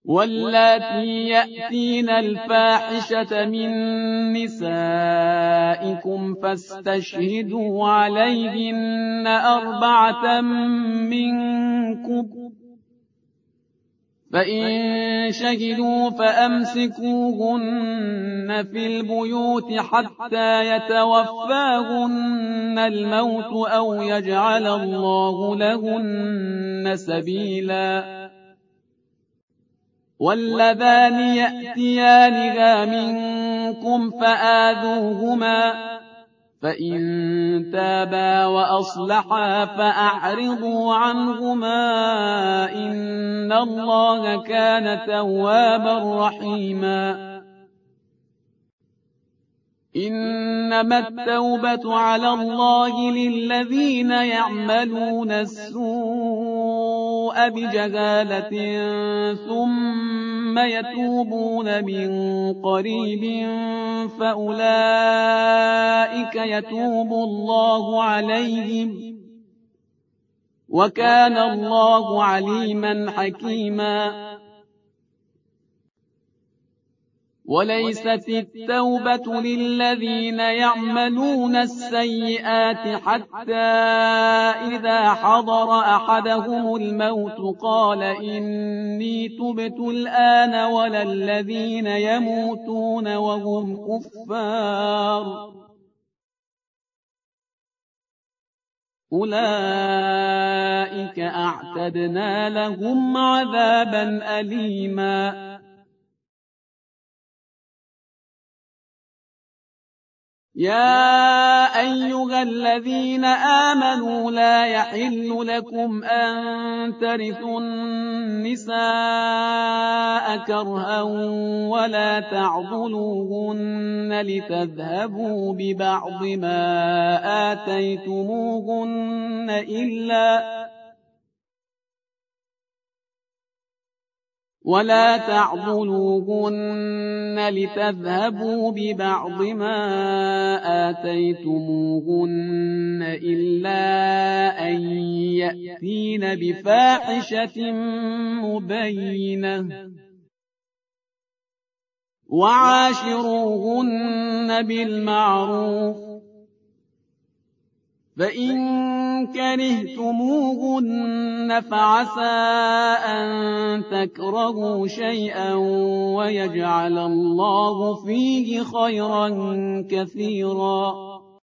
واللاتي يأتين الفاحشة من نسائكم فاستشهدوا عليهن 4 منكم، فإن شهدوا فأمسكوهن في البيوت حتى يتوفاهن الموت أو يجعل الله لهن سبيلا. واللذان يأتيانها منكم فآذوهما، فإن تابا وأصلحا فأعرضوا عنهما، إن الله كان توابا رحيما. إنما التوبة على الله للذين يعملون السوء بجهالة ثم يتوبون من قريب فأولئك يتوب الله عليهم، وكان الله عليما حكيما. وليست التوبة للذين يعملون السيئات حتى إذا حضر أحدهم الموت قال إني تبت الآن، ولا الذين يموتون وهم كفار، أولئك أعتدنا لهم عذابا أليما. يا أيها الذين آمنوا لا يحل لكم أن ترثوا النساء كرها ولا تعضلوهن لتذهبوا ببعض ما آتيتموهن إلا أن يأتين بفاحشة مبينة، وعاشروهن بالمعروف، فإن كرهتموهن فعسى أن تكرهوا شيئا ويجعل الله فيه خيرا كثيرا.